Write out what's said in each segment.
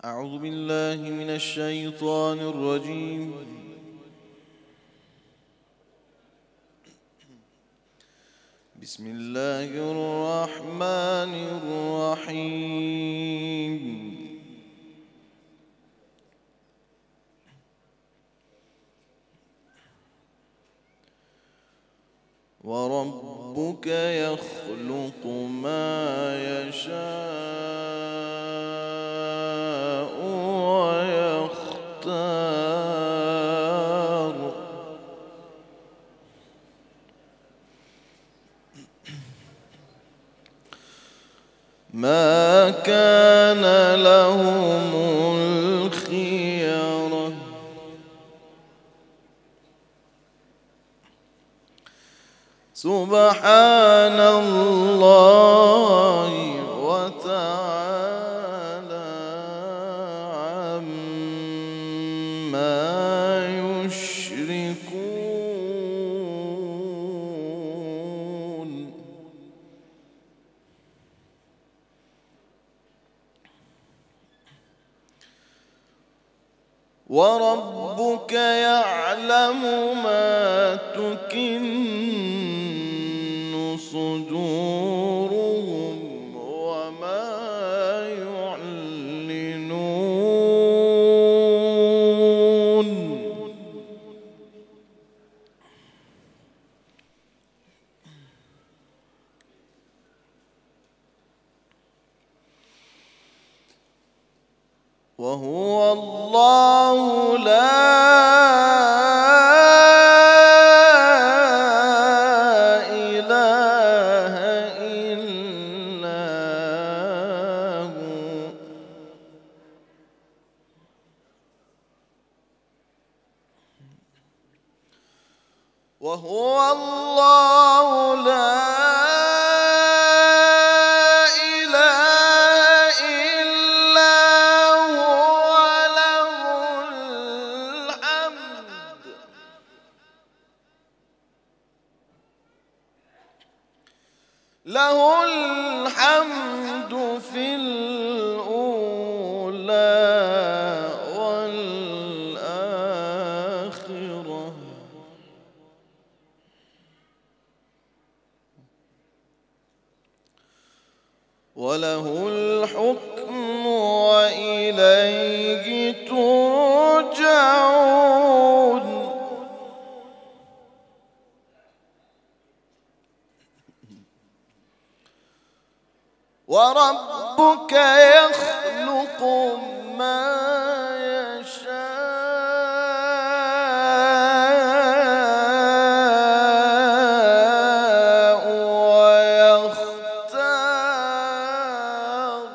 أعوذ بالله من الشيطان الرجيم. بسم الله الرحمن الرحيم. وربك يخلق ما يشاء ويختار ما كان لهم الخيرة سبحان الله وتعالى عما يشركون. وربك يعلم ما تكن صدورهم وما يعلنون. وهو الله لا إله إلا هو. وهو الله لا له الحمد في الأولى والآخرة وله الحكم وإليه ترجعون. وربك يخلق ما يشاء ويختار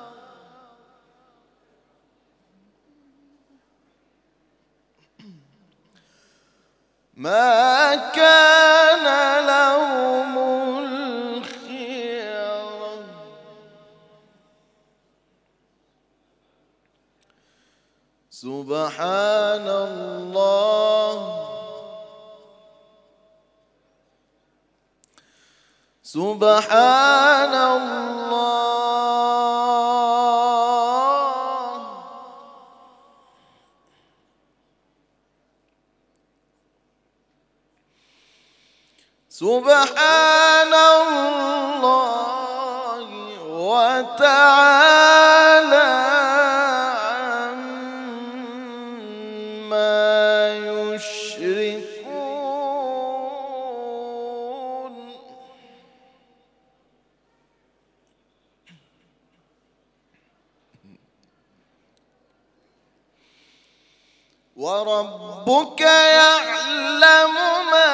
ما كان لهم الخيرة سبحان الله سبحان الله سبحان الله وتعالى عما يشركون. وربك يعلم ما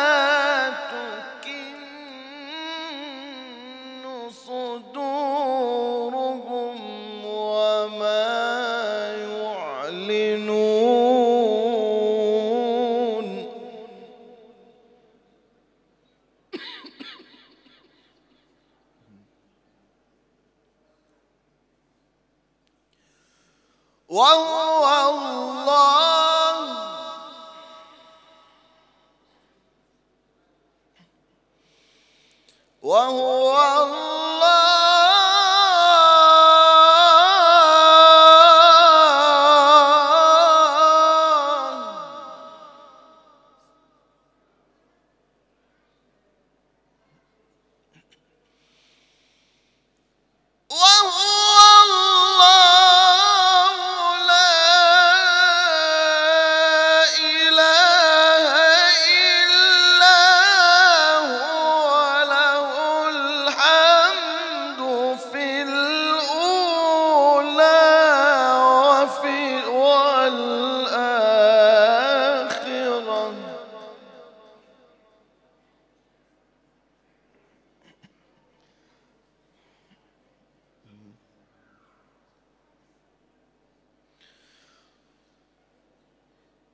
تكن صدورهم وما يعلنون. وهو الله وهو الله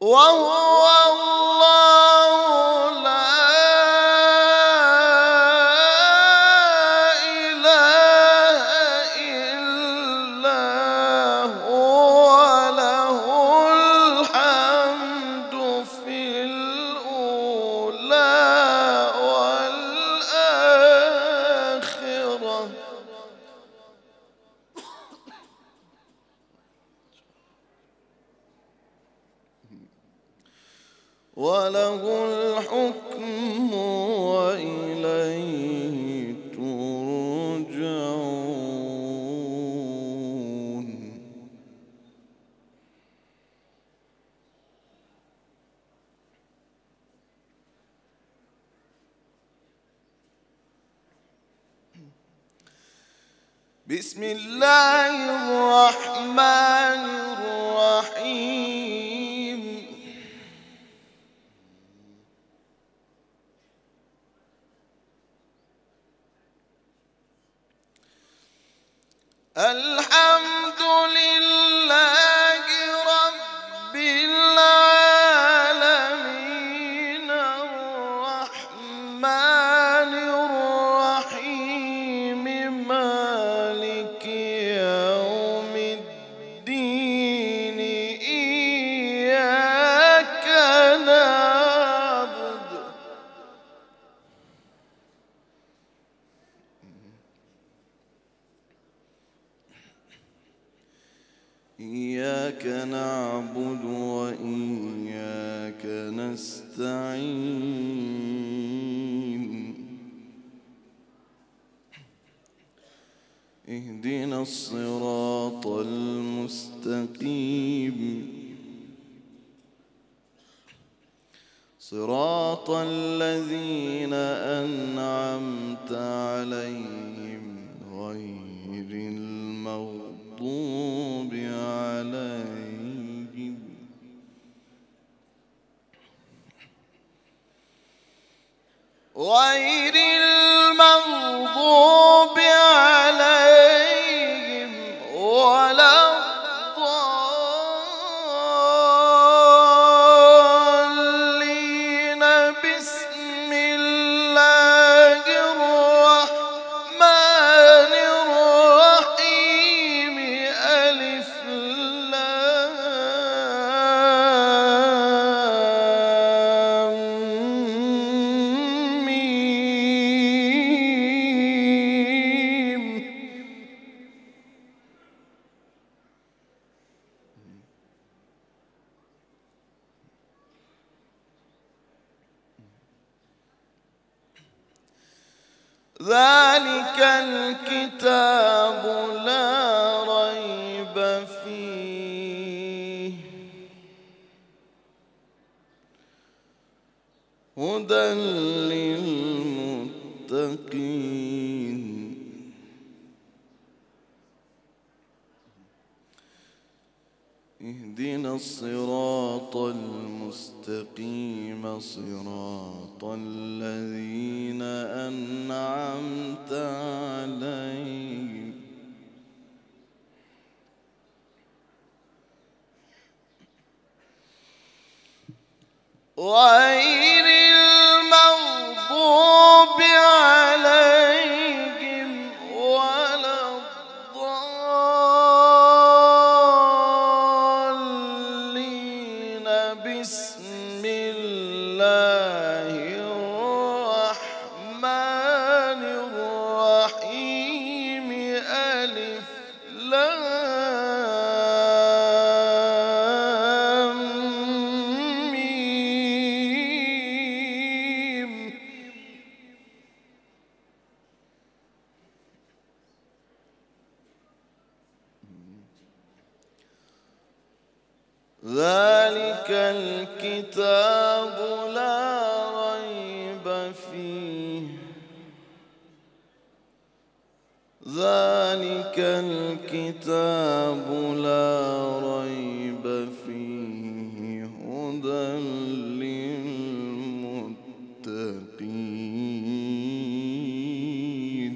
وهو الله لا إله إلا هو له الحمد في الأولى والآخرة وله الحكم وإليه ترجعون. بسم الله الرحمن الرحيم. الحمد لله رب العالمين الرحمن الرحيم مالك يوم الدين إياك نعبد وإياك نستعين. اهدنا الصراط المستقيم صراط الذين أنعمت عليهم غير المغضوب عليهم ولا الضالين. بسم الله الرحمن الرحيم. ألف لام ميم. ذلك الكتاب لا ريب فيه هدى للمتقين. اهدنا الصراط المستقيم صراط الذين أنعمت عليهم غير المغضوب عليهم ولا الضالين. بسم الله الرحمن الرحيم. ألف لام ميم. ذلك الكتاب لا ريب فيه ذلك الكتاب لا ريب فيه هدى للمتقين.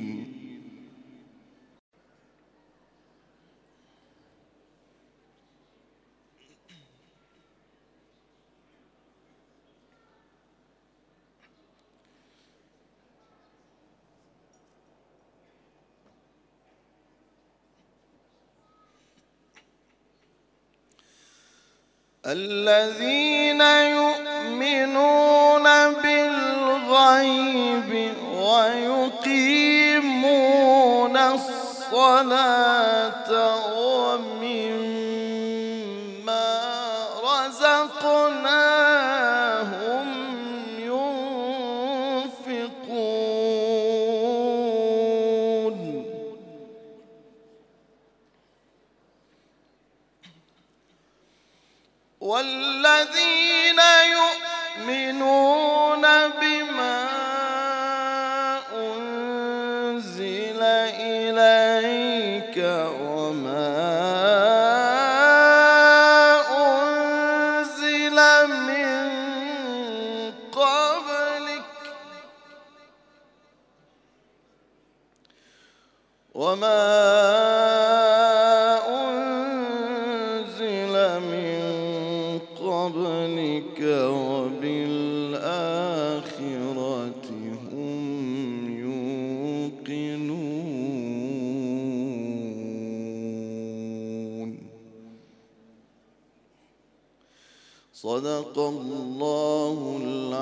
الذين يؤمنون بالغيب ويقيمون الصلاة ومما رزقناهم ينفقون والذين يؤمنون بما أنزل إليك وما أنزل من قبلك وبالآخرة هم يوقنون. صدق الله العظيم.